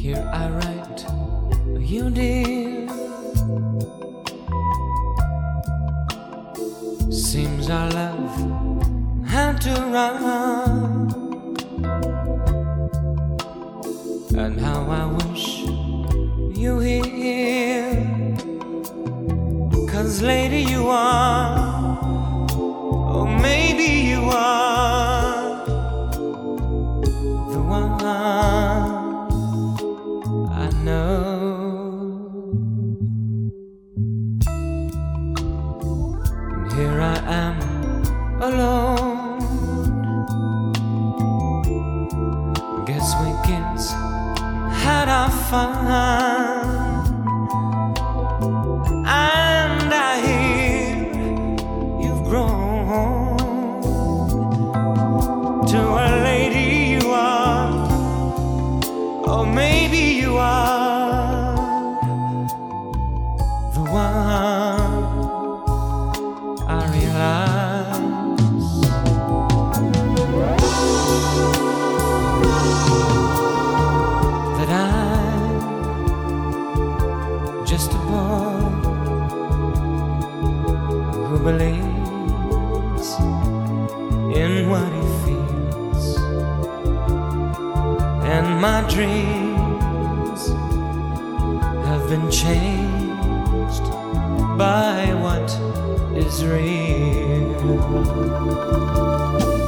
Here I write you, dear. Seems our love had to run, and how I wish you here. 'Cause lady you are, or maybe you are the one I know. And here I am alone. Guess we kids had our fun. And I hear you've grown to a lady you are, or maybe you are the one I realize. That I'm just a boy who believes in what he feels, and my dreams have been changed by what is real.